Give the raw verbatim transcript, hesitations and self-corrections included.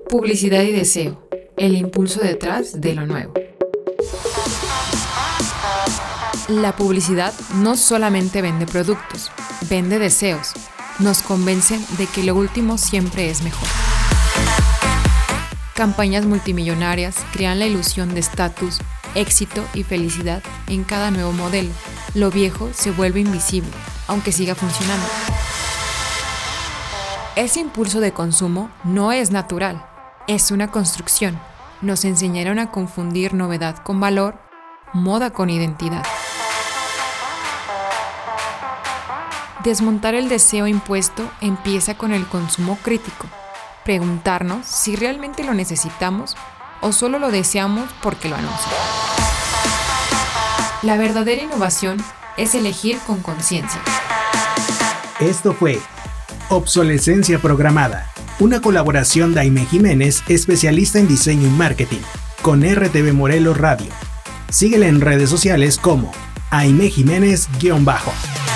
Publicidad y deseo, el impulso detrás de lo nuevo. La publicidad no solamente vende productos, vende deseos. Nos convencen de que lo último siempre es mejor. Campañas multimillonarias crean la ilusión de estatus, éxito y felicidad en cada nuevo modelo. Lo viejo se vuelve invisible, aunque siga funcionando. Ese impulso de consumo no es natural, es una construcción. Nos enseñaron a confundir novedad con valor, moda con identidad. Desmontar el deseo impuesto empieza con el consumo crítico. Preguntarnos si realmente lo necesitamos o solo lo deseamos porque lo anuncian. La verdadera innovación es elegir con conciencia. Esto fue Obsolescencia Programada, una colaboración de Aimee Jiménez, especialista en diseño y marketing, con R T V Morelos Radio. Síguela en redes sociales como Aimee Jiménez-bajo.